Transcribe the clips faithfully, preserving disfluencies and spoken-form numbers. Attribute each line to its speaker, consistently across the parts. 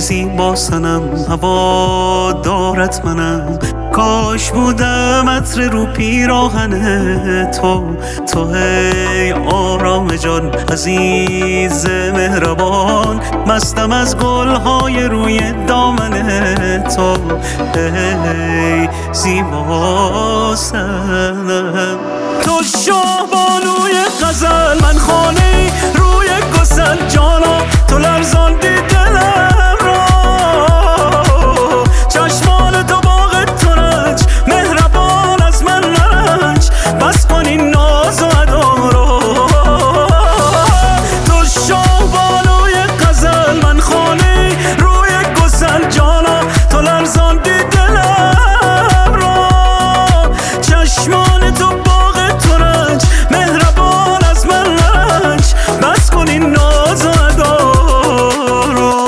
Speaker 1: زیبا سنم، هوا دارت منم. کاش بودم عطر رو پیراهن تو، تو ای آرام جان، عزیز مهربان. مستم از گلهای روی دامن تو، ای زیبا سنم. تو شاه بانوی غزل، من خانه روی گسل. جانا تو لرزاندی دلم را، چشمان تو باغ ترنج، مهربان از من نرنج. بس کن این ناز و ادا را. تو شاه بانوی غزل، من خانه روی گسل. جانا تو لرزاندی دلم را، چشمان تو باغ ترنج، مهربان از من نرنج. بس کن این ناز و ادا را.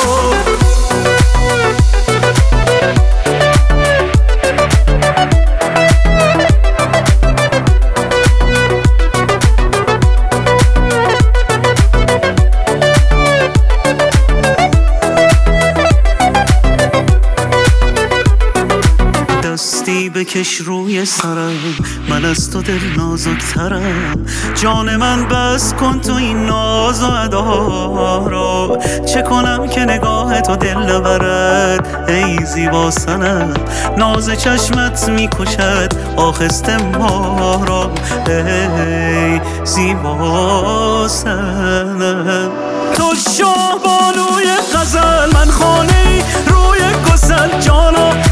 Speaker 1: دستی بکش روی سرم، من از تو دل نازکترم. جان من بس کن تو این ناز و ادا را. چه کنم که نگاه تو دل نبرد ای زیبا سنم. ناز چشمت میکشد آخسته ما را، ای زیبا سنم. تو شاه بانوی غزل، من خانه روی گسل. جانا